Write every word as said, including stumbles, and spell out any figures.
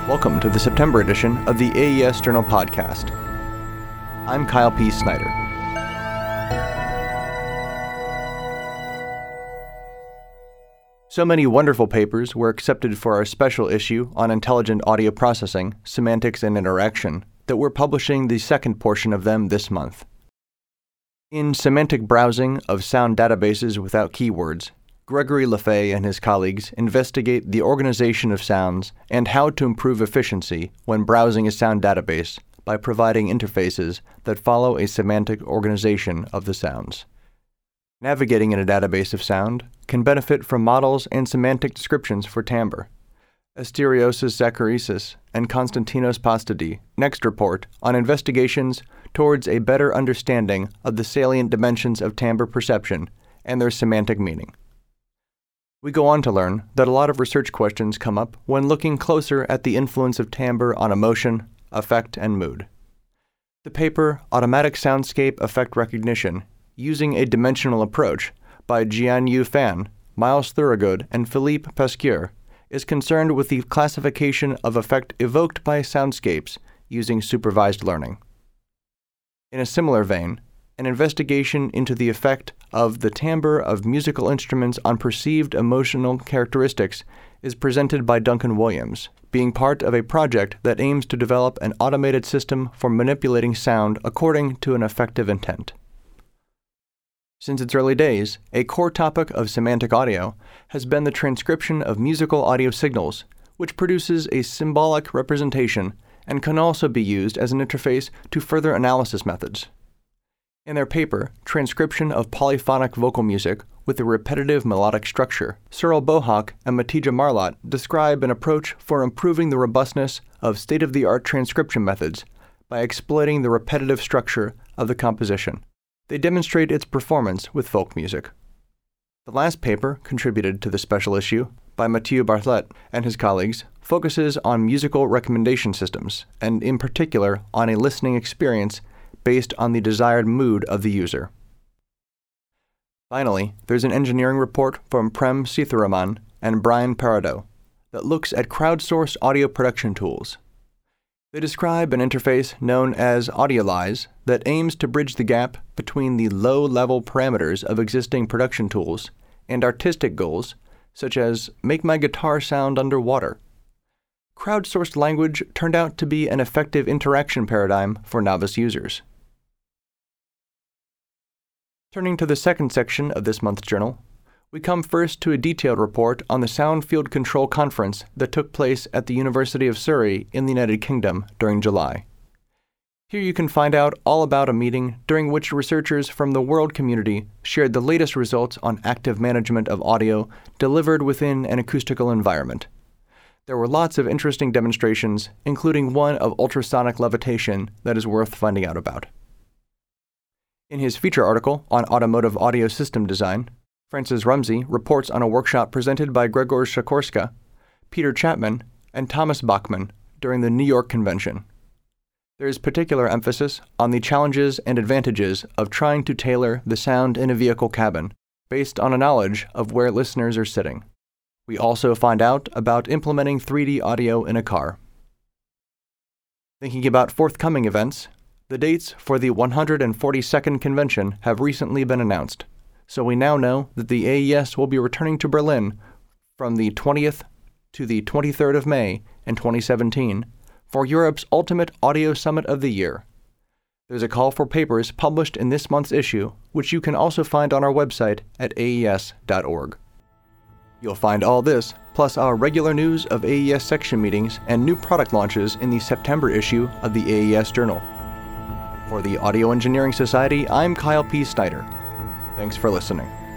Welcome to the September edition of the A E S Journal podcast. I'm Kyle P. Snyder. So many wonderful papers were accepted for our special issue on intelligent audio processing, semantics, and interaction that we're publishing the second portion of them this month. In Semantic Browsing of Sound Databases Without Keywords, Gregory Lefay and his colleagues investigate the organization of sounds and how to improve efficiency when browsing a sound database by providing interfaces that follow a semantic organization of the sounds. Navigating in a database of sound can benefit from models and semantic descriptions for timbre. Asterios Zacharisas and Konstantinos Pastidis next report on investigations towards a better understanding of the salient dimensions of timbre perception and their semantic meaning. We go on to learn that a lot of research questions come up when looking closer at the influence of timbre on emotion, affect, and mood. The paper Automatic Soundscape Effect Recognition Using a Dimensional Approach by Jianyu Fan, Miles Thorogood, and Philippe Pasquier is concerned with the classification of effect evoked by soundscapes using supervised learning. In a similar vein, an investigation into the effect of the timbre of musical instruments on perceived emotional characteristics is presented by Duncan Williams, being part of a project that aims to develop an automated system for manipulating sound according to an effective intent. Since its early days, a core topic of semantic audio has been the transcription of musical audio signals, which produces a symbolic representation and can also be used as an interface to further analysis methods. In their paper, Transcription of Polyphonic Vocal Music with a Repetitive Melodic Structure, Cyril Bohawk and Matija Marlot describe an approach for improving the robustness of state-of-the-art transcription methods by exploiting the repetitive structure of the composition. They demonstrate its performance with folk music. The last paper, contributed to the special issue by Mathieu Bartlett and his colleagues, focuses on musical recommendation systems, and in particular on a listening experience based on the desired mood of the user. Finally, there's an engineering report from Prem Sitharaman and Brian Parado that looks at crowdsourced audio production tools. They describe an interface known as Audiolyze that aims to bridge the gap between the low-level parameters of existing production tools and artistic goals, such as make my guitar sound underwater. Crowdsourced language turned out to be an effective interaction paradigm for novice users. Turning to the second section of this month's journal, we come first to a detailed report on the Sound Field Control Conference that took place at the University of Surrey in the United Kingdom during July. Here you can find out all about a meeting during which researchers from the world community shared the latest results on active management of audio delivered within an acoustical environment. There were lots of interesting demonstrations, including one of ultrasonic levitation that is worth finding out about. In his feature article on automotive audio system design, Francis Rumsey reports on a workshop presented by Gregor Sikorska, Peter Chapman, and Thomas Bachman during the New York Convention. There is particular emphasis on the challenges and advantages of trying to tailor the sound in a vehicle cabin based on a knowledge of where listeners are sitting. We also find out about implementing three D audio in a car. Thinking about forthcoming events, the dates for the one hundred forty-second convention have recently been announced, so we now know that the A E S will be returning to Berlin from the twentieth to the twenty-third of May in twenty seventeen for Europe's Ultimate Audio Summit of the Year. There's a call for papers published in this month's issue, which you can also find on our website at A E S dot org. You'll find all this, plus our regular news of A E S section meetings and new product launches in the September issue of the A E S Journal. For the Audio Engineering Society, I'm Kyle P. Snyder. Thanks for listening.